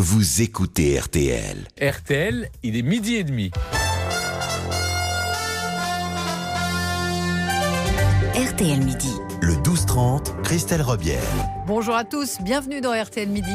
vous écoutez RTL. RTL, il est 12h30. RTL Midi. Le 12-30, Christelle Robière. Bonjour à tous, bienvenue dans RTL Midi.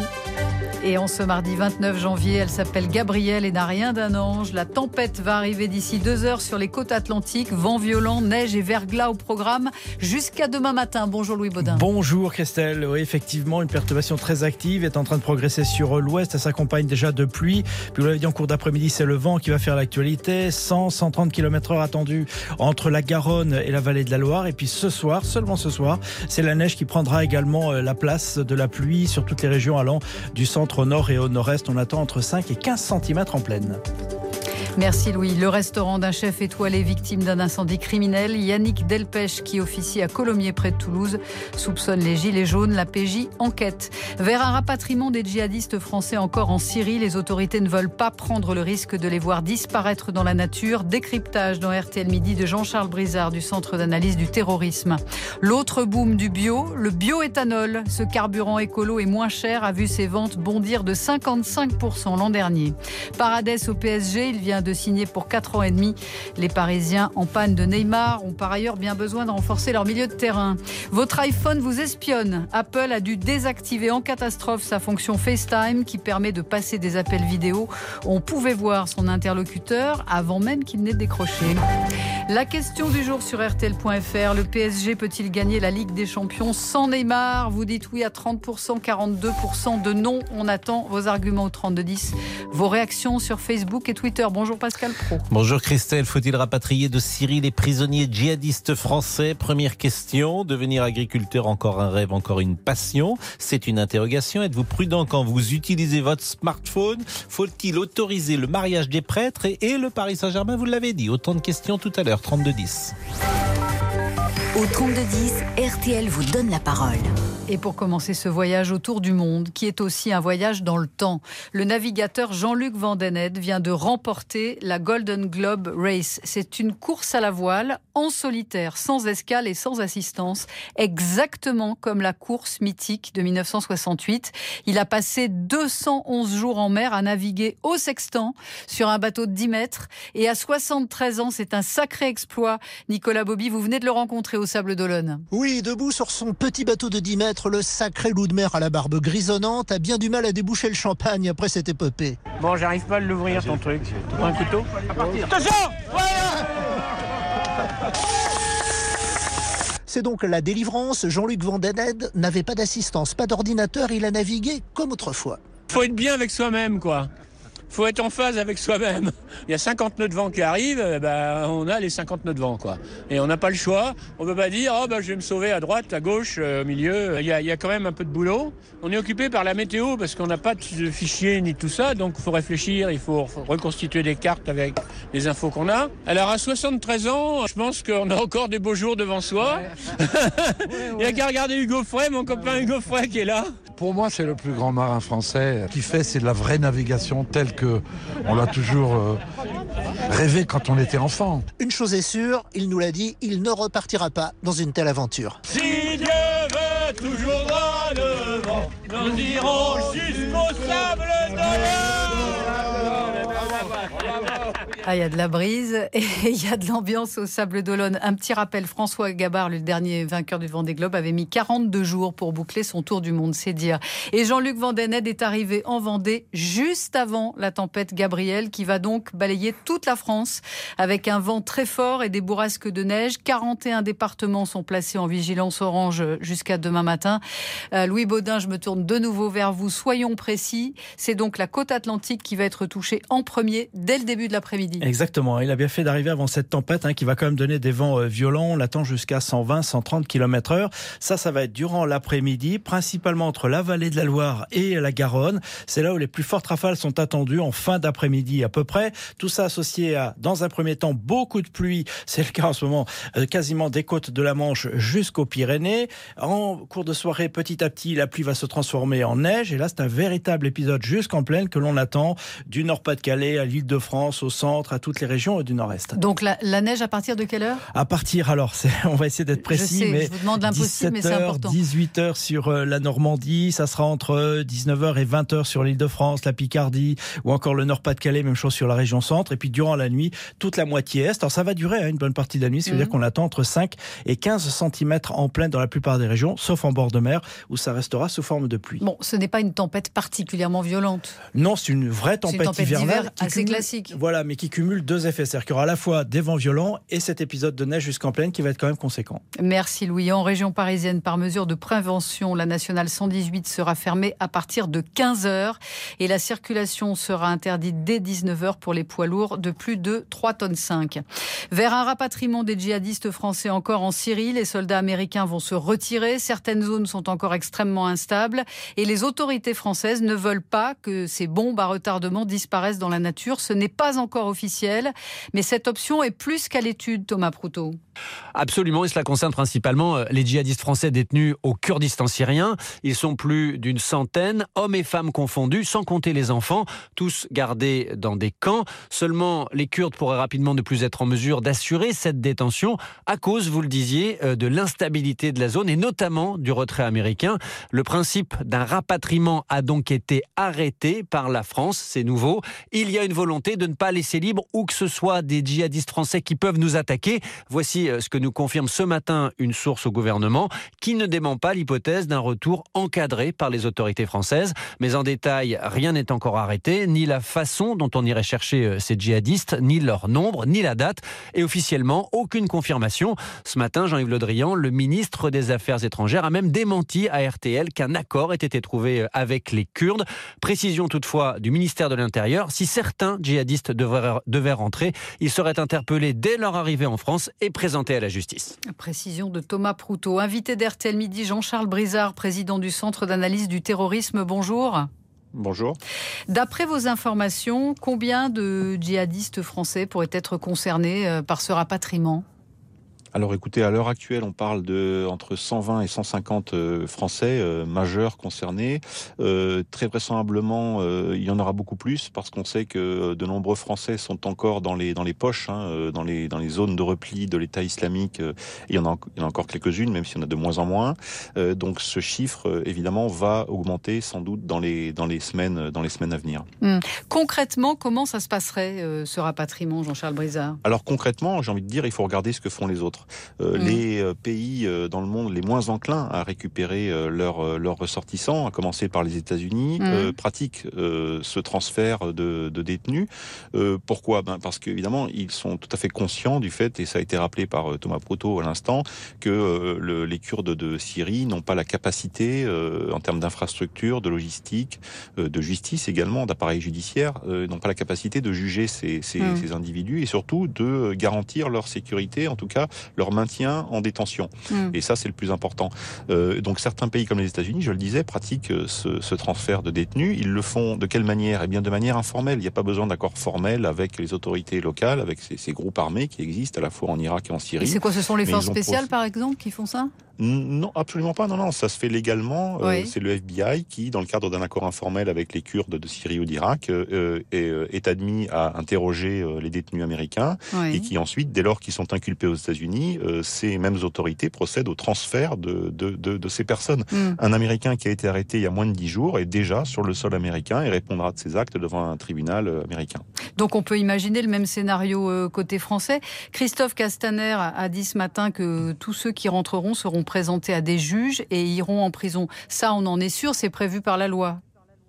Et en ce mardi 29 janvier, elle s'appelle Gabrielle et n'a rien d'un ange. La tempête va arriver d'ici 2 heures sur les côtes atlantiques. Vent violent, neige et verglas au programme jusqu'à demain matin. Bonjour Louis Baudin. Bonjour Christelle. Oui, effectivement, une perturbation très active est en train de progresser sur l'ouest. Elle s'accompagne déjà de pluie. Puis vous l'avez dit, en cours d'après-midi, c'est le vent qui va faire l'actualité. 100-130 km/h attendus entre la Garonne et la vallée de la Loire. Et puis ce soir, seulement ce soir, c'est la neige qui prendra également la place de la pluie sur toutes les régions allant du centre au nord et au nord-est. On attend entre 5 et 15 cm en pleine. Merci Louis. Le restaurant d'un chef étoilé victime d'un incendie criminel, Yannick Delpech, qui officie à Colomiers près de Toulouse, soupçonne les gilets jaunes. La PJ enquête. Vers un rapatriement des djihadistes français encore en Syrie, les autorités ne veulent pas prendre le risque de les voir disparaître dans la nature. Décryptage dans RTL Midi de Jean-Charles Brizard du Centre d'analyse du terrorisme. L'autre boom du bio, le bioéthanol. Ce carburant écolo est moins cher, a vu ses ventes bondir de 55% l'an dernier. Paredes au PSG, il vient de signer pour 4 ans et demi. Les Parisiens en panne de Neymar ont par ailleurs bien besoin de renforcer leur milieu de terrain. Votre iPhone vous espionne. Apple a dû désactiver en catastrophe sa fonction FaceTime qui permet de passer des appels vidéo. On pouvait voir son interlocuteur avant même qu'il n'ait décroché. La question du jour sur RTL.fr. Le PSG peut-il gagner la Ligue des Champions sans Neymar? Vous dites oui à 30%, 42% de non. On attend vos arguments au 3210. Vos réactions sur Facebook et Twitter. Bonjour Pascal Pro. Bonjour Christelle, faut-il rapatrier de Syrie les prisonniers djihadistes français? Première question, devenir agriculteur, encore un rêve, encore une passion? C'est une interrogation. Êtes-vous prudent quand vous utilisez votre smartphone? Faut-il autoriser le mariage des prêtres et le Paris Saint-Germain? Vous l'avez dit, autant de questions tout à l'heure, 3210. Au 3210, RTL vous donne la parole. Et pour commencer ce voyage autour du monde, qui est aussi un voyage dans le temps, le navigateur Jean-Luc Vandenette vient de remporter la Golden Globe Race. C'est une course à la voile, en solitaire, sans escale et sans assistance, exactement comme la course mythique de 1968. Il a passé 211 jours en mer à naviguer au sextant sur un bateau de 10 mètres. Et à 73 ans, c'est un sacré exploit. Nicolas Bobby, vous venez de le rencontrer au Sable d'Olonne. Oui, debout sur son petit bateau de 10 mètres, le sacré loup de mer à la barbe grisonnante a bien du mal à déboucher le champagne après cette épopée. Bon, j'arrive pas à l'ouvrir ton truc. Tu prends un couteau? Attention! C'est donc la délivrance. Jean-Luc Vandenette n'avait pas d'assistance, pas d'ordinateur, il a navigué comme autrefois. Faut être bien avec soi-même, quoi. Faut être en phase avec soi-même. Il y a 50 nœuds de vent qui arrivent, on a les 50 nœuds de vent, quoi. Et on n'a pas le choix. On ne peut pas dire, je vais me sauver à droite, à gauche, au milieu. Il y a quand même un peu de boulot. On est occupé par la météo parce qu'on n'a pas de fichier ni tout ça. Donc il faut réfléchir, il faut reconstituer des cartes avec les infos qu'on a. Alors à 73 ans, je pense qu'on a encore des beaux jours devant soi. Ouais. Il n'y a qu'à regarder Hugo Frey, mon copain Hugo Frey qui est là. Pour moi, c'est le plus grand marin français. Ce qu'il fait, c'est de la vraie navigation telle que on l'a toujours rêvé quand on était enfant. Une chose est sûre, il nous l'a dit, il ne repartira pas dans une telle aventure. Si Dieu veut toujours droit devant, nous irons jusqu'au Sable d'Olonne. Ah, il y a de la brise et il y a de l'ambiance au Sable d'Olonne. Un petit rappel, François Gabard, le dernier vainqueur du Vendée Globe, avait mis 42 jours pour boucler son tour du monde, c'est dire. Et Jean-Luc Vandenette est arrivé en Vendée juste avant la tempête Gabrielle qui va donc balayer toute la France avec un vent très fort et des bourrasques de neige. 41 départements sont placés en vigilance orange jusqu'à demain matin. Louis Baudin, je me tourne de nouveau vers vous. Soyons précis, c'est donc la côte atlantique qui va être touchée en premier dès le début de l'après-midi. Exactement, il a bien fait d'arriver avant cette tempête qui va quand même donner des vents violents. On l'attend jusqu'à 120-130 km/h. Ça va être durant l'après-midi, principalement entre la vallée de la Loire et la Garonne. C'est là où les plus fortes rafales sont attendues en fin d'après-midi à peu près. Tout ça associé à, dans un premier temps, beaucoup de pluie. C'est le cas en ce moment, quasiment des côtes de la Manche jusqu'aux Pyrénées. En cours de soirée, petit à petit, la pluie va se transformer en neige. Et là, c'est un véritable épisode jusqu'en plaine que l'on attend du Nord-Pas-de-Calais à l'Île-de-France, au au centre, à toutes les régions du nord-est. Donc la neige à partir de quelle heure ? À partir, alors, on va essayer d'être précis, je sais, mais je vous demande l'impossible, mais c'est important. 18h sur la Normandie, ça sera entre 19h et 20h sur l'Île-de-France, la Picardie ou encore le Nord-Pas-de-Calais, même chose sur la région centre. Et puis durant la nuit, toute la moitié est. Alors ça va durer une bonne partie de la nuit, ce qui veut dire qu'on attend entre 5 et 15 cm en pleine dans la plupart des régions, sauf en bord de mer où ça restera sous forme de pluie. Bon, ce n'est pas une tempête particulièrement violente. Non, c'est une vraie tempête hivernale assez classique. Voilà, mais qui cumule deux effets. C'est-à-dire qu'il y aura à la fois des vents violents et cet épisode de neige jusqu'en plaine qui va être quand même conséquent. Merci Louis. En région parisienne, par mesure de prévention, la nationale 118 sera fermée à partir de 15h et la circulation sera interdite dès 19h pour les poids lourds de plus de 3,5 tonnes. Vers un rapatriement des djihadistes français encore en Syrie, les soldats américains vont se retirer. Certaines zones sont encore extrêmement instables et les autorités françaises ne veulent pas que ces bombes à retardement disparaissent dans la nature. Ce n'est pas encore officiel, mais cette option est plus qu'à l'étude, Thomas Proutot. Absolument, et cela concerne principalement les djihadistes français détenus au Kurdistan syrien. Ils sont plus d'une centaine, hommes et femmes confondus, sans compter les enfants, tous gardés dans des camps. Seulement, les Kurdes pourraient rapidement ne plus être en mesure d'assurer cette détention à cause, vous le disiez, de l'instabilité de la zone et notamment du retrait américain. Le principe d'un rapatriement a donc été arrêté par la France, c'est nouveau. Il y a une volonté de ne pas laisser libre où que ce soit des djihadistes français qui peuvent nous attaquer. Voici ce que nous confirme ce matin une source au gouvernement qui ne dément pas l'hypothèse d'un retour encadré par les autorités françaises. Mais en détail, rien n'est encore arrêté, ni la façon dont on irait chercher ces djihadistes, ni leur nombre, ni la date. Et officiellement, aucune confirmation. Ce matin, Jean-Yves Le Drian, le ministre des Affaires étrangères, a même démenti à RTL qu'un accord ait été trouvé avec les Kurdes. Précision toutefois du ministère de l'Intérieur, si certains djihadistes devaient rentrer, ils seraient interpellés dès leur arrivée en France et présentés à la justice. Précision de Thomas Proutot. Invité d'RTL Midi, Jean-Charles Brizard, président du Centre d'analyse du terrorisme. Bonjour. Bonjour. D'après vos informations, combien de djihadistes français pourraient être concernés par ce rapatriement ? Alors écoutez, à l'heure actuelle, on parle de entre 120 et 150 Français majeurs concernés. Très vraisemblablement, il y en aura beaucoup plus parce qu'on sait que de nombreux Français sont encore dans les poches, dans les zones de repli de l'État islamique. Il y en a encore quelques-unes, même s'il y en a de moins en moins. Donc ce chiffre, évidemment, va augmenter sans doute dans les semaines à venir. Concrètement, comment ça se passerait ce rapatriement, Jean-Charles Brizard ? Alors concrètement, j'ai envie de dire, il faut regarder ce que font les autres. Les pays dans le monde les moins enclins à récupérer leurs ressortissants, à commencer par les États-Unis, pratiquent ce transfert de détenus. Pourquoi ? Parce qu'évidemment, ils sont tout à fait conscients du fait, et ça a été rappelé par Thomas Proutot à l'instant, que les Kurdes de Syrie n'ont pas la capacité, en termes d'infrastructure, de logistique, de justice également, d'appareil judiciaire, n'ont pas la capacité de juger ces individus et surtout de garantir leur sécurité, en tout cas leur maintien en détention. Et ça, c'est le plus important. Donc certains pays comme les États-Unis, je le disais, pratiquent ce transfert de détenus. Ils le font de quelle manière ? Eh bien, de manière informelle. Il n'y a pas besoin d'accord formel avec les autorités locales, avec ces groupes armés qui existent à la fois en Irak et en Syrie. Et c'est quoi ? Ce sont les forces spéciales, par exemple, qui font ça ? Non, absolument pas. Non, ça se fait légalement. Oui. C'est le FBI qui, dans le cadre d'un accord informel avec les Kurdes de Syrie ou d'Irak, est admis à interroger les détenus américains et qui ensuite, dès lors qu'ils sont inculpés aux États-Unis, ces mêmes autorités procèdent au transfert de ces personnes. Un Américain qui a été arrêté il y a moins de 10 jours est déjà sur le sol américain et répondra de ses actes devant un tribunal américain. Donc on peut imaginer le même scénario côté français. Christophe Castaner a dit ce matin que tous ceux qui rentreront seront présentés à des juges et iront en prison. Ça, on en est sûr, c'est prévu par la loi.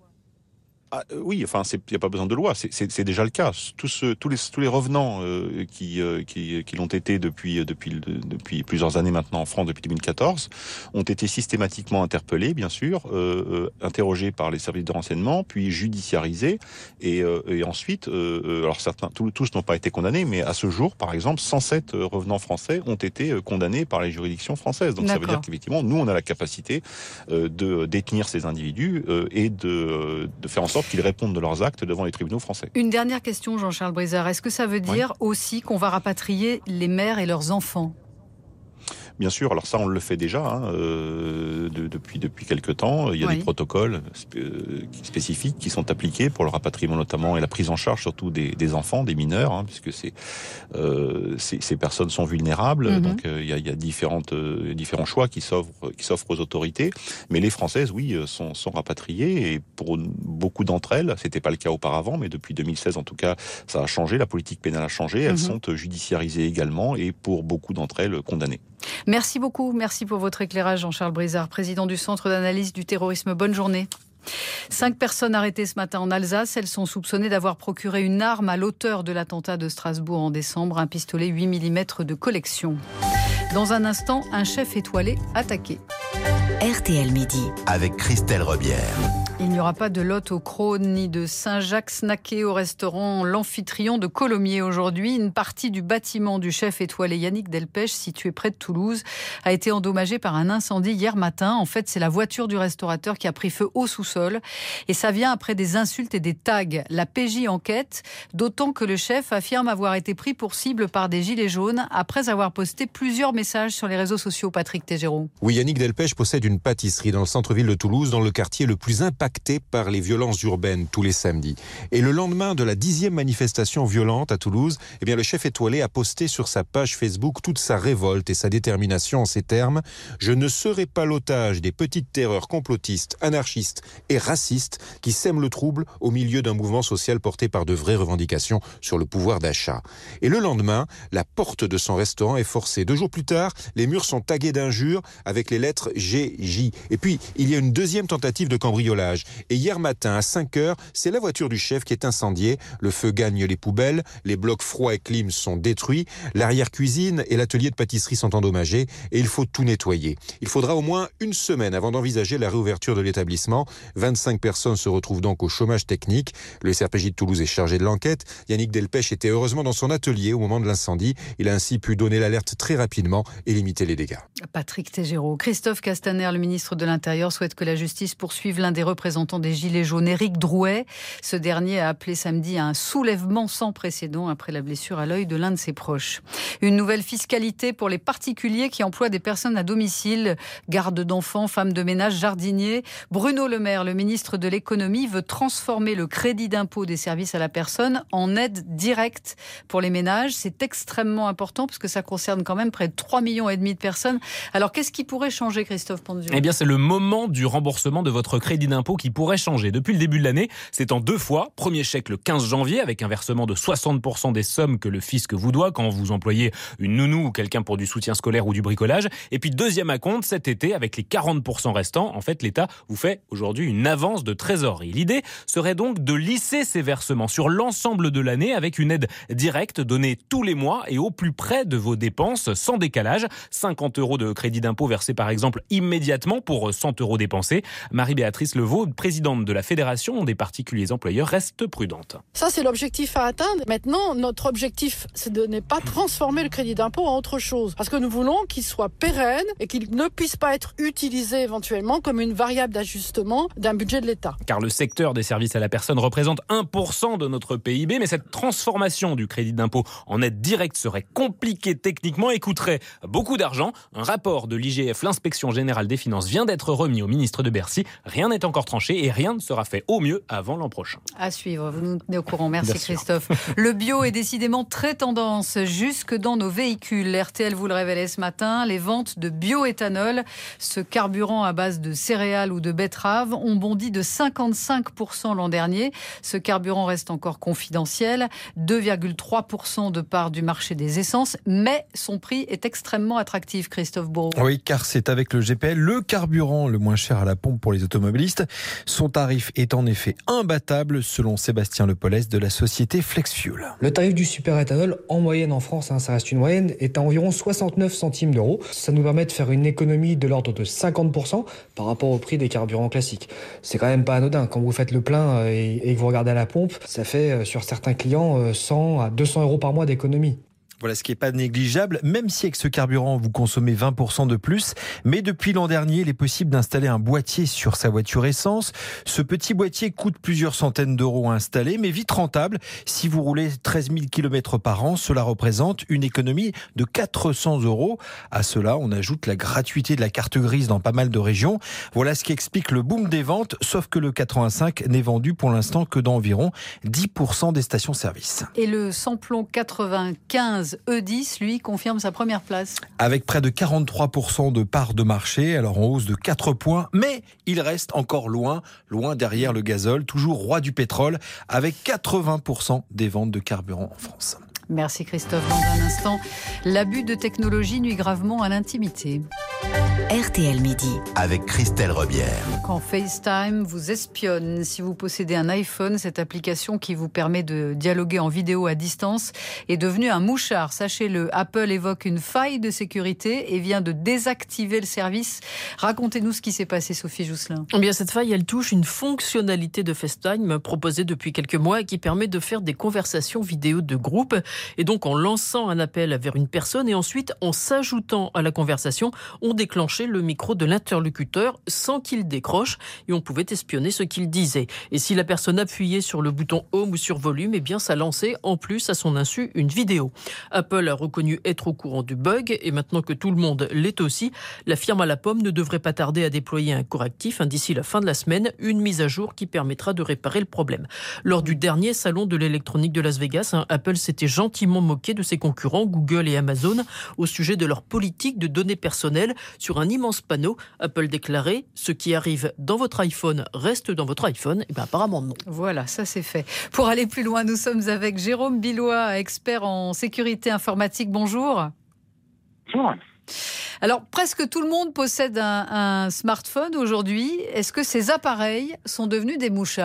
Oui, enfin, il n'y a pas besoin de loi, c'est déjà le cas. Tous les revenants qui l'ont été depuis plusieurs années maintenant en France, depuis 2014, ont été systématiquement interpellés, bien sûr, interrogés par les services de renseignement, puis judiciarisés, et ensuite, alors tous n'ont pas été condamnés, mais à ce jour, par exemple, 107 revenants français ont été condamnés par les juridictions françaises. Donc ça veut dire qu'effectivement, nous, on a la capacité de détenir ces individus et de faire en sorte qu'ils répondent de leurs actes devant les tribunaux français. Une dernière question, Jean-Charles Brizard. Est-ce que ça veut dire aussi qu'on va rapatrier les mères et leurs enfants ? Bien sûr, alors ça on le fait déjà depuis quelques temps. Il y a des protocoles spécifiques qui sont appliqués pour le rapatriement notamment et la prise en charge surtout des enfants, des mineurs, puisque ces personnes sont vulnérables. Donc il y a différents choix qui s'offrent aux autorités. Mais les Françaises, sont rapatriées et pour beaucoup d'entre elles, c'était pas le cas auparavant, mais depuis 2016 en tout cas, ça a changé. La politique pénale a changé. Elles sont judiciarisées également et pour beaucoup d'entre elles condamnées. Merci beaucoup. Merci pour votre éclairage, Jean-Charles Brizard, président du Centre d'analyse du terrorisme. Bonne journée. 5 personnes arrêtées ce matin en Alsace. Elles sont soupçonnées d'avoir procuré une arme à l'auteur de l'attentat de Strasbourg en décembre, un pistolet 8 mm de collection. Dans un instant, un chef étoilé attaqué. RTL Midi. Avec Christelle Rebière. Il n'y aura pas de Lot au Crône ni de Saint-Jacques-Snaquet au restaurant L'Amphitryon de Colomiers aujourd'hui. Une partie du bâtiment du chef étoilé Yannick Delpech, situé près de Toulouse, a été endommagée par un incendie hier matin. En fait, c'est la voiture du restaurateur qui a pris feu au sous-sol. Et ça vient après des insultes et des tags. La PJ enquête, d'autant que le chef affirme avoir été pris pour cible par des gilets jaunes après avoir posté plusieurs messages sur les réseaux sociaux. Patrick Tégéraud. Oui, Yannick Delpech possède une pâtisserie dans le centre-ville de Toulouse, dans le quartier le plus impacté par les violences urbaines tous les samedis. Et le lendemain de la 10e manifestation violente à Toulouse, le chef étoilé a posté sur sa page Facebook toute sa révolte et sa détermination en ces termes: « Je ne serai pas l'otage des petites terreurs complotistes, anarchistes et racistes qui sèment le trouble au milieu d'un mouvement social porté par de vraies revendications sur le pouvoir d'achat. » Et le lendemain, la porte de son restaurant est forcée. 2 jours plus tard, les murs sont tagués d'injures avec les lettres GJ. Et puis, il y a une deuxième tentative de cambriolage. Et hier matin, à 5h, c'est la voiture du chef qui est incendiée. Le feu gagne les poubelles, les blocs froids et clim sont détruits, l'arrière-cuisine et l'atelier de pâtisserie sont endommagés et il faut tout nettoyer. Il faudra au moins une semaine avant d'envisager la réouverture de l'établissement. 25 personnes se retrouvent donc au chômage technique. Le SRPJ de Toulouse est chargé de l'enquête. Yannick Delpech était heureusement dans son atelier au moment de l'incendie. Il a ainsi pu donner l'alerte très rapidement et limiter les dégâts. Patrick Tégéraud. Christophe Castaner, le ministre de l'Intérieur, souhaite que la justice poursuive l'un des représentants des Gilets jaunes, Éric Drouet. Ce dernier a appelé samedi à un soulèvement sans précédent après la blessure à l'œil de l'un de ses proches. Une nouvelle fiscalité pour les particuliers qui emploient des personnes à domicile, garde d'enfants, femmes de ménage, jardiniers. Bruno Le Maire, le ministre de l'économie, veut transformer le crédit d'impôt des services à la personne en aide directe pour les ménages. C'est extrêmement important parce que ça concerne quand même près de 3,5 millions de personnes. Alors qu'est-ce qui pourrait changer, Christophe Ponzio ? C'est le moment du remboursement de votre crédit d'impôt qui pourrait changer. Depuis le début de l'année, c'est en 2 fois. Premier chèque le 15 janvier avec un versement de 60% des sommes que le fisc vous doit quand vous employez une nounou ou quelqu'un pour du soutien scolaire ou du bricolage. Et puis deuxième acompte cet été avec les 40% restants. En fait, l'État vous fait aujourd'hui une avance de trésorerie. L'idée serait donc de lisser ces versements sur l'ensemble de l'année avec une aide directe donnée tous les mois et au plus près de vos dépenses sans décalage. 50 € de crédit d'impôt versé par exemple immédiatement pour 100 € dépensés. Marie-Béatrice Levaux, présidente de la Fédération des particuliers employeurs, reste prudente. Ça, c'est l'objectif à atteindre. Maintenant, notre objectif, c'est de ne pas transformer le crédit d'impôt en autre chose. Parce que nous voulons qu'il soit pérenne et qu'il ne puisse pas être utilisé éventuellement comme une variable d'ajustement d'un budget de l'État. Car le secteur des services à la personne représente 1% de notre PIB, mais cette transformation du crédit d'impôt en aide directe serait compliquée techniquement et coûterait beaucoup d'argent. Un rapport de l'IGF, l'Inspection Générale des Finances, vient d'être remis au ministre de Bercy. Rien n'est encore tranché et rien ne sera fait au mieux avant l'an prochain. À suivre, vous nous tenez au courant. Merci Christophe. Le bio est décidément très tendance, jusque dans nos véhicules. RTL vous le révélait ce matin, les ventes de bioéthanol, ce carburant à base de céréales ou de betteraves, ont bondi de 55% l'an dernier. Ce carburant reste encore confidentiel, 2,3% de part du marché des essences, mais son prix est extrêmement attractif, Christophe Bourreau. Oui, car c'est avec le GPL, le carburant le moins cher à la pompe pour les automobilistes. Son tarif est en effet imbattable, selon Sébastien Lepolès de la société Flexfuel. Le tarif du superéthanol, en moyenne en France, ça reste une moyenne, est à environ 69 centimes d'euros. Ça nous permet de faire une économie de l'ordre de 50% par rapport au prix des carburants classiques. C'est quand même pas anodin. Quand vous faites le plein et que vous regardez à la pompe, ça fait sur certains clients 100 à 200 € par mois d'économie. Voilà ce qui n'est pas négligeable, même si avec ce carburant, vous consommez 20% de plus. Mais depuis l'an dernier, il est possible d'installer un boîtier sur sa voiture essence. Ce petit boîtier coûte plusieurs centaines d'euros à installer, mais vite rentable. Si vous roulez 13 000 km par an, cela représente une économie de 400 euros. À cela, on ajoute la gratuité de la carte grise dans pas mal de régions. Voilà ce qui explique le boom des ventes, sauf que le 85 n'est vendu pour l'instant que dans environ 10% des stations-service. Et le samplon 95 E10, lui, confirme sa première place. Avec près de 43% de part de marché, alors en hausse de 4 points, mais il reste encore loin derrière le gazole, toujours roi du pétrole, avec 80% des ventes de carburant en France. Merci Christophe. Dans un instant, l'abus de technologie nuit gravement à l'intimité. RTL Midi. Avec Christelle Rebière. Quand FaceTime vous espionne, si vous possédez un iPhone, cette application qui vous permet de dialoguer en vidéo à distance est devenue un mouchard. Sachez-le, Apple évoque une faille de sécurité et vient de désactiver le service. Racontez-nous ce qui s'est passé, Sophie Jousselin. Eh bien, cette faille, elle touche une fonctionnalité de FaceTime proposée depuis quelques mois et qui permet de faire des conversations vidéo de groupe. Et donc, en lançant un appel vers une personne et ensuite, en s'ajoutant à la conversation, on déclenchait le micro de l'interlocuteur sans qu'il décroche et on pouvait espionner ce qu'il disait. Et si la personne appuyait sur le bouton Home ou sur Volume, eh bien, ça lançait en plus à son insu une vidéo. Apple a reconnu être au courant du bug et maintenant que tout le monde l'est aussi, la firme à la pomme ne devrait pas tarder à déployer un correctif d'ici la fin de la semaine, une mise à jour qui permettra de réparer le problème. Lors du dernier salon de l'électronique de Las Vegas, Apple s'était gentiment moqué de ses concurrents Google et Amazon au sujet de leur politique de données personnelles. Sur un immense panneau, Apple déclarait « Ce qui arrive dans votre iPhone reste dans votre iPhone ». Et bien apparemment non. Voilà, ça c'est fait. Pour aller plus loin, nous sommes avec Jérôme Billois, expert en sécurité informatique. Bonjour. Bonjour. Alors, presque tout le monde possède un smartphone aujourd'hui. Est-ce que ces appareils sont devenus des mouchards ?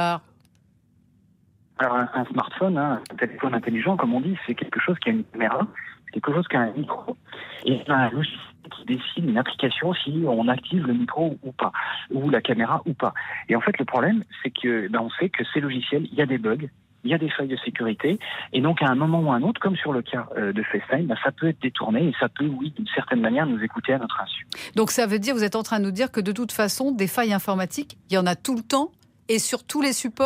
Alors, un smartphone, un téléphone intelligent, comme on dit, c'est quelque chose qui a une caméra, c'est quelque chose qui a un micro, et un logiciel qui décide une application si on active le micro ou pas, ou la caméra ou pas. Et en fait, le problème, c'est que on sait que ces logiciels, il y a des bugs, il y a des failles de sécurité, et donc à un moment ou à un autre, comme sur le cas de FaceTime, ça peut être détourné et ça peut, oui, d'une certaine manière, nous écouter à notre insu. Donc ça veut dire, vous êtes en train de nous dire que de toute façon, des failles informatiques, il y en a tout le temps et sur tous les supports ?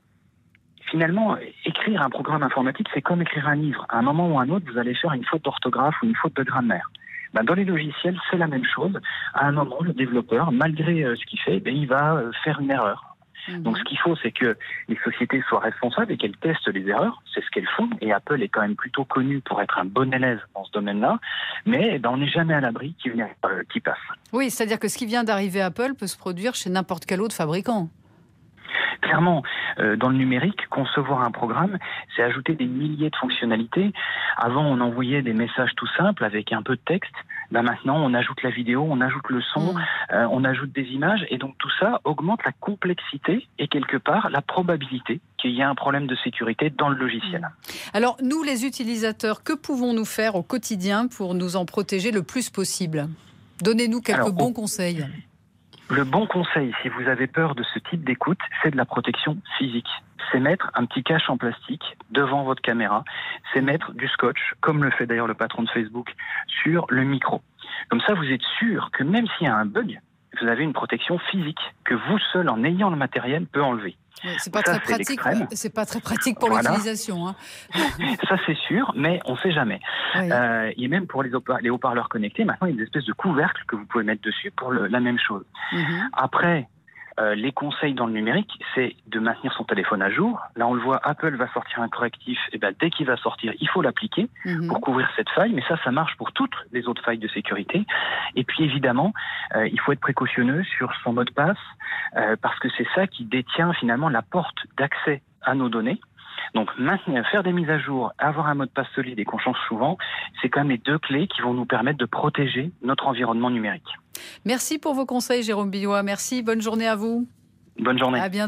Finalement, écrire un programme informatique, c'est comme écrire un livre. À un moment ou à un autre, vous allez faire une faute d'orthographe ou une faute de grammaire. Dans les logiciels, c'est la même chose. À un moment, le développeur, malgré ce qu'il fait, il va faire une erreur. Donc ce qu'il faut, c'est que les sociétés soient responsables et qu'elles testent les erreurs. C'est ce qu'elles font. Et Apple est quand même plutôt connu pour être un bon élève dans ce domaine-là. Mais on n'est jamais à l'abri qui passe. Oui, c'est-à-dire que ce qui vient d'arriver à Apple peut se produire chez n'importe quel autre fabricant. Clairement, dans le numérique, concevoir un programme, c'est ajouter des milliers de fonctionnalités. Avant, on envoyait des messages tout simples avec un peu de texte. Maintenant, on ajoute la vidéo, on ajoute le son, on ajoute des images. Et donc, tout ça augmente la complexité et quelque part la probabilité qu'il y ait un problème de sécurité dans le logiciel. Alors, nous, les utilisateurs, que pouvons-nous faire au quotidien pour nous en protéger le plus possible ? Donnez-nous quelques bons conseils. Le bon conseil, si vous avez peur de ce type d'écoute, c'est de la protection physique. C'est mettre un petit cache en plastique devant votre caméra. C'est mettre du scotch, comme le fait d'ailleurs le patron de Facebook, sur le micro. Comme ça, vous êtes sûr que même s'il y a un bug, vous avez une protection physique que vous seul, en ayant le matériel, peut enlever. Oui, c'est pas très pratique. C'est pas très pratique pour l'utilisation. Ça c'est sûr, mais on ne sait jamais. Oui. Et même pour les haut-parleurs connectés, maintenant il y a des espèces de couvercles que vous pouvez mettre dessus pour la même chose. Après, les conseils dans le numérique, c'est de maintenir son téléphone à jour. Là, on le voit, Apple va sortir un correctif. Et dès qu'il va sortir, il faut l'appliquer pour couvrir cette faille. Mais ça marche pour toutes les autres failles de sécurité. Et puis, évidemment, il faut être précautionneux sur son mot de passe parce que c'est ça qui détient finalement la porte d'accès à nos données. Donc, faire des mises à jour, avoir un mot de passe solide et qu'on change souvent, c'est quand même les deux clés qui vont nous permettre de protéger notre environnement numérique. Merci pour vos conseils, Jérôme Billois. Merci, bonne journée à vous. Bonne journée. À bientôt.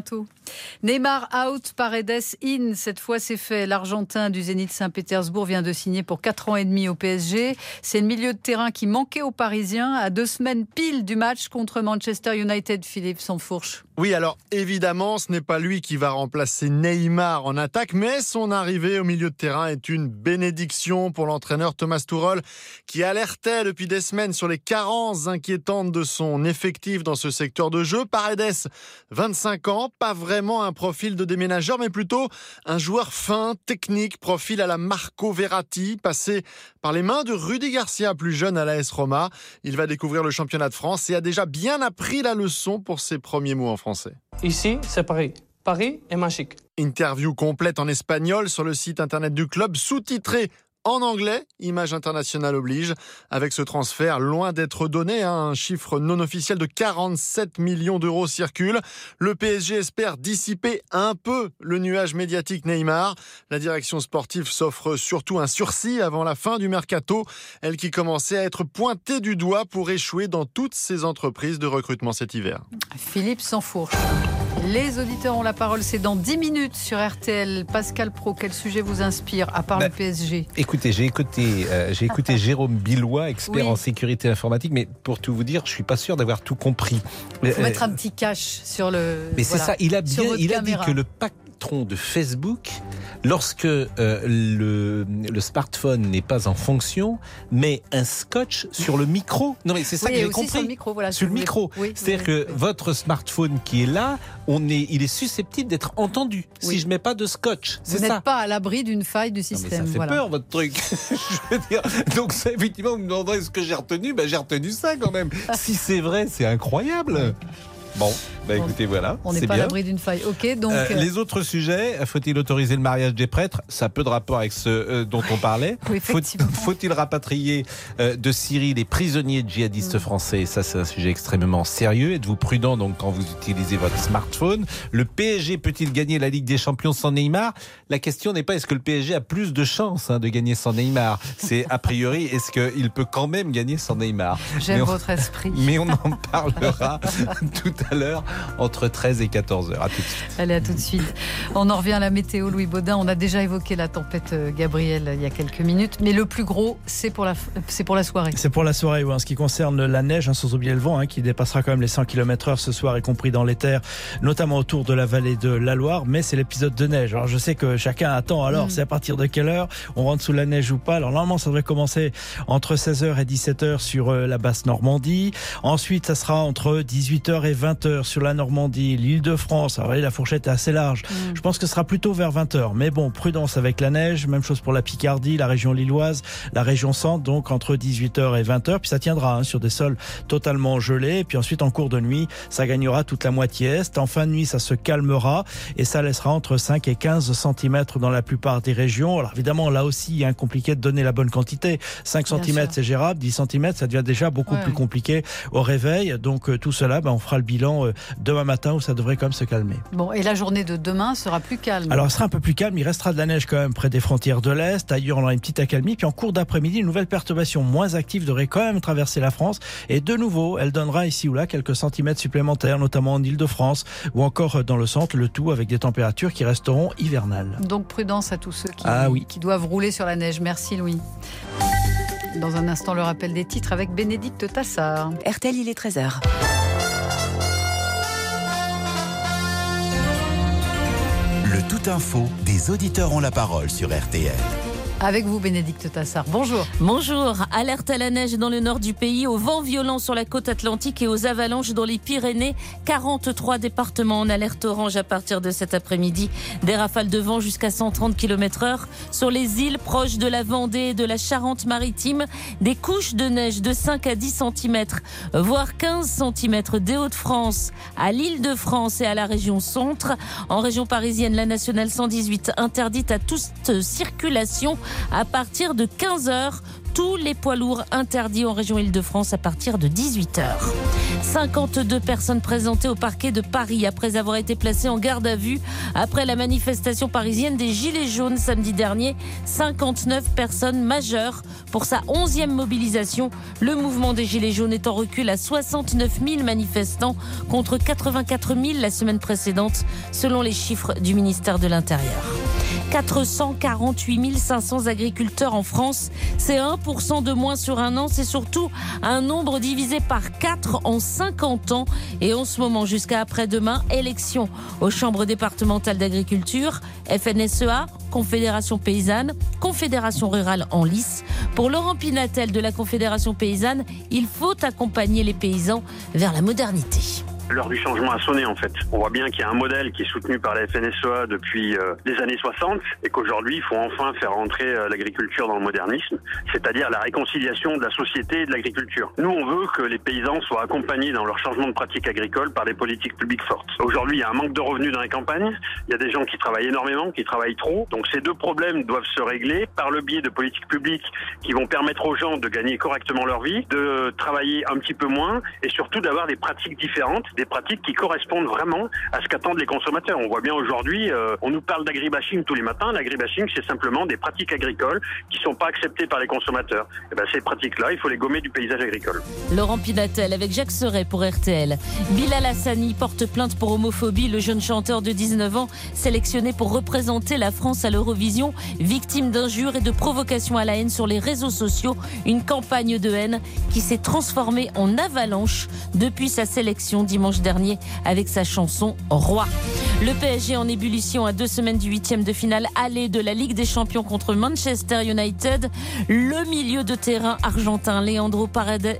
Neymar out, Paredes in. Cette fois, c'est fait. L'Argentin du Zénith Saint-Pétersbourg vient de signer pour 4 ans et demi au PSG. C'est le milieu de terrain qui manquait aux Parisiens à 2 semaines pile du match contre Manchester United. Philippe Sansfourche. Oui, alors évidemment, ce n'est pas lui qui va remplacer Neymar en attaque, mais son arrivée au milieu de terrain est une bénédiction pour l'entraîneur Thomas Tuchel, qui alertait depuis des semaines sur les carences inquiétantes de son effectif dans ce secteur de jeu. Paredes, 25 ans, pas vraiment un profil de déménageur, mais plutôt un joueur fin, technique, profil à la Marco Verratti, passé par les mains de Rudy Garcia, plus jeune à l'AS Roma. Il va découvrir le championnat de France et a déjà bien appris la leçon pour ses premiers mots en français. Ici, c'est Paris. Paris est magique. Interview complète en espagnol sur le site internet du club, sous-titrée en anglais, image internationale oblige. Avec ce transfert, loin d'être donné, un chiffre non officiel de 47 millions d'euros circule. Le PSG espère dissiper un peu le nuage médiatique Neymar. La direction sportive s'offre surtout un sursis avant la fin du mercato, elle qui commençait à être pointée du doigt pour échouer dans toutes ses entreprises de recrutement cet hiver. Philippe Sansfourche. Les auditeurs ont la parole, c'est dans 10 minutes sur RTL. Pascal Praud, quel sujet vous inspire, à part le PSG ? Écoutez, j'ai écouté Jérôme Billois, expert en sécurité informatique, mais pour tout vous dire, je suis pas sûr d'avoir tout compris. Il faut mettre un petit cache sur le... Mais c'est ça, il a dit caméra. que le patron de Facebook, lorsque le smartphone n'est pas en fonction, met un scotch sur le micro. Non mais c'est ça que j'ai compris. Sur le micro, voilà. Sur le micro. Oui, c'est-à-dire que votre smartphone qui est là, il est susceptible d'être entendu si je mets pas de scotch. Vous n'êtes pas à l'abri d'une faille du système. Ça fait peur votre truc. Je veux dire, donc ça, effectivement, vous me demanderez ce que j'ai retenu. J'ai retenu ça quand même. Si c'est vrai, c'est incroyable. Bon, écoutez, voilà. On n'est pas à l'abri d'une faille. Ok, donc. Les autres sujets, faut-il autoriser le mariage des prêtres ? Ça a peu de rapport avec ce dont on parlait. Oui, faut-il rapatrier de Syrie les prisonniers djihadistes français ? Ça, c'est un sujet extrêmement sérieux. Êtes-vous prudent donc quand vous utilisez votre smartphone ? Le PSG peut-il gagner la Ligue des Champions sans Neymar ? La question n'est pas est-ce que le PSG a plus de chances de gagner sans Neymar ? C'est a priori est-ce qu'il peut quand même gagner sans Neymar ? J'aime votre esprit. Mais on en parlera tout à l'heure entre 13 et 14 heures. À tout de suite. Allez, à tout de suite. On en revient à la météo, Louis Baudin. On a déjà évoqué la tempête Gabriel il y a quelques minutes, mais le plus gros, c'est pour la soirée. C'est pour la soirée, oui. En ce qui concerne la neige, sans oublier le vent, qui dépassera quand même les 100 km/h ce soir, y compris dans les terres, notamment autour de la vallée de la Loire, mais c'est l'épisode de neige. Alors je sais que chacun attend, alors c'est à partir de quelle heure on rentre sous la neige ou pas. Alors normalement, ça devrait commencer entre 16h et 17h sur la basse Normandie. Ensuite, ça sera entre 18h et 20h sur la Normandie, l'Île-de-France. Alors la fourchette est assez large. Je pense que ce sera plutôt vers 20h. Mais bon, prudence avec la neige. Même chose pour la Picardie, la région lilloise, la région centre, donc entre 18h et 20h. Puis ça tiendra sur des sols totalement gelés. Et puis ensuite, en cours de nuit, ça gagnera toute la moitié est. En fin de nuit, ça se calmera et ça laissera entre 5 et 15 cm dans la plupart des régions. Alors évidemment, là aussi, il est compliqué de donner la bonne quantité. 5 cm, c'est gérable. 10 cm, ça devient déjà beaucoup plus compliqué au réveil. Donc tout cela, on fera le bilan demain matin où ça devrait quand même se calmer. Bon, et la journée de demain sera plus calme. Alors, elle sera un peu plus calme. Il restera de la neige quand même près des frontières de l'Est. Ailleurs, on aura une petite accalmie. Puis en cours d'après-midi, une nouvelle perturbation moins active devrait quand même traverser la France. Et de nouveau, elle donnera ici ou là quelques centimètres supplémentaires, notamment en Île-de-France ou encore dans le centre, le tout avec des températures qui resteront hivernales. Donc prudence à tous ceux qui doivent rouler sur la neige. Merci Louis. Dans un instant, le rappel des titres avec Bénédicte Tassard. RTL, il est 13h. Le tout info des auditeurs ont la parole sur RTL. Avec vous, Bénédicte Tassard. Bonjour. Bonjour. Alerte à la neige dans le nord du pays, au vent violent sur la côte atlantique et aux avalanches dans les Pyrénées. 43 départements en alerte orange à partir de cet après-midi. Des rafales de vent jusqu'à 130 km/h. Sur les îles proches de la Vendée et de la Charente-Maritime, des couches de neige de 5 à 10 cm, voire 15 cm des Hauts-de-France, à l'Île-de-France et à la région centre. En région parisienne, la nationale 118 interdite à toute circulation à partir de 15h. Tous les poids lourds interdits en région Île-de-France à partir de 18h. 52 personnes présentées au parquet de Paris après avoir été placées en garde à vue après la manifestation parisienne des Gilets jaunes samedi dernier. 59 personnes majeures pour sa 11e mobilisation. Le mouvement des Gilets jaunes est en recul à 69 000 manifestants contre 84 000 la semaine précédente, selon les chiffres du ministère de l'Intérieur. 448 500 agriculteurs en France, c'est 1% de moins sur un an, c'est surtout un nombre divisé par 4 en 50 ans. Et en ce moment, jusqu'à après-demain, élection aux chambres départementales d'agriculture, FNSEA, Confédération paysanne, Confédération rurale en lice. Pour Laurent Pinatel de la Confédération paysanne, il faut accompagner les paysans vers la modernité. L'heure du changement a sonné en fait. On voit bien qu'il y a un modèle qui est soutenu par la FNSEA depuis les années 60 et qu'aujourd'hui il faut enfin faire rentrer l'agriculture dans le modernisme, c'est-à-dire la réconciliation de la société et de l'agriculture. Nous on veut que les paysans soient accompagnés dans leur changement de pratique agricole par des politiques publiques fortes. Aujourd'hui il y a un manque de revenus dans les campagnes, il y a des gens qui travaillent énormément, qui travaillent trop, donc ces deux problèmes doivent se régler par le biais de politiques publiques qui vont permettre aux gens de gagner correctement leur vie, de travailler un petit peu moins et surtout d'avoir des pratiques différentes, des pratiques qui correspondent vraiment à ce qu'attendent les consommateurs. On voit bien aujourd'hui, on nous parle d'agribashing tous les matins. L'agribashing, c'est simplement des pratiques agricoles qui ne sont pas acceptées par les consommateurs. Et ben, ces pratiques-là, il faut les gommer du paysage agricole. Laurent Pinatel avec Jacques Seret pour RTL. Bilal Hassani porte plainte pour homophobie. Le jeune chanteur de 19 ans, sélectionné pour représenter la France à l'Eurovision, victime d'injures et de provocations à la haine sur les réseaux sociaux. Une campagne de haine qui s'est transformée en avalanche depuis sa sélection dimanche dernier avec sa chanson Roi. Le PSG en ébullition à 2 semaines du 8e de finale aller de la Ligue des Champions contre Manchester United. Le milieu de terrain argentin Leandro Paredes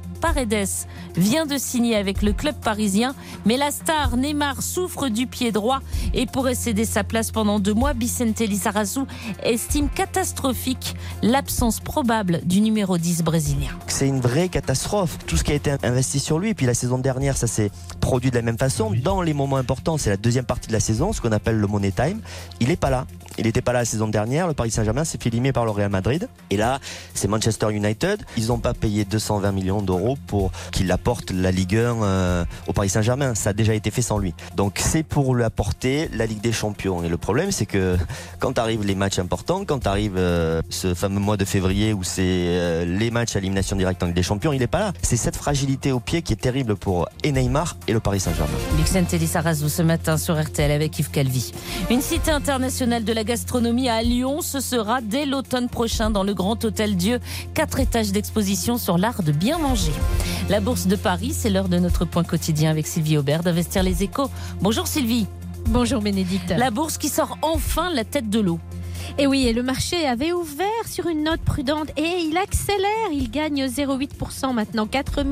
vient de signer avec le club parisien, mais la star Neymar souffre du pied droit et pourrait céder sa place pendant 2 mois. Vicente Lizarazu estime catastrophique l'absence probable du numéro 10 brésilien. C'est une vraie catastrophe. Tout ce qui a été investi sur lui, et puis la saison dernière, ça s'est produit de la même façon. Dans les moments importants, c'est la deuxième partie de la saison, ce qu'on appelle le Money Time. Il n'est pas là. Il n'était pas là la saison dernière. Le Paris Saint-Germain s'est fait éliminer par le Real Madrid. Et là, c'est Manchester United. Ils n'ont pas payé 220 millions d'euros pour qu'il apporte la Ligue 1 au Paris Saint-Germain. Ça a déjà été fait sans lui. Donc c'est pour lui apporter la Ligue des Champions. Et le problème, c'est que quand arrivent les matchs importants, quand arrive ce fameux mois de février où c'est les matchs à élimination directe en Ligue des Champions, il n'est pas là. C'est cette fragilité au pied qui est terrible pour Neymar et le Paris Saint-Germain. Vicente Lizarazu ce matin sur RTL avec Yves Calvi. Une cité internationale de la gastronomie à Lyon, ce sera dès l'automne prochain dans le Grand Hôtel Dieu. 4 étages d'exposition sur l'art de bien manger. La Bourse de Paris, c'est l'heure de notre point quotidien avec Sylvie Aubert d'Investir les Échos. Bonjour Sylvie. Bonjour Bénédicte. La bourse qui sort enfin la tête de l'eau. Et oui, et le marché avait ouvert sur une note prudente et il accélère. Il gagne 0,8% maintenant, 4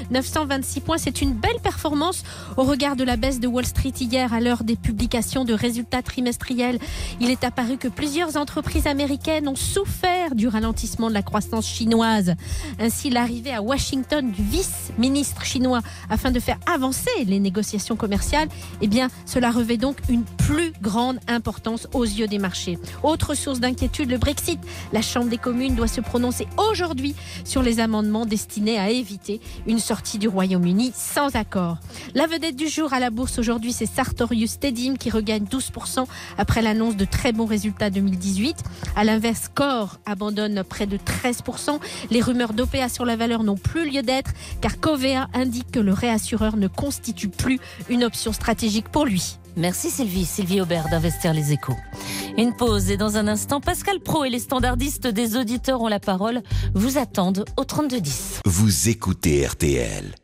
926 points. C'est une belle performance au regard de la baisse de Wall Street hier à l'heure des publications de résultats trimestriels. Il est apparu que plusieurs entreprises américaines ont souffert du ralentissement de la croissance chinoise. Ainsi, l'arrivée à Washington du vice-ministre chinois afin de faire avancer les négociations commerciales, eh bien, cela revêt donc une plus grande importance aux yeux des marchés. Autre source d'inquiétude, le Brexit. La Chambre des communes doit se prononcer aujourd'hui sur les amendements destinés à éviter une sortie du Royaume-Uni sans accord. La vedette du jour à la bourse aujourd'hui, c'est Sartorius Tedim qui regagne 12% après l'annonce de très bons résultats 2018. À l'inverse, Core abandonne près de 13%. Les rumeurs d'OPA sur la valeur n'ont plus lieu d'être car Covea indique que le réassureur ne constitue plus une option stratégique pour lui. Merci Sylvie Aubert d'Investir les Échos. Une pause et dans un instant, Pascal Praud et les standardistes des auditeurs ont la parole vous attendent au 3210. Vous écoutez RTL.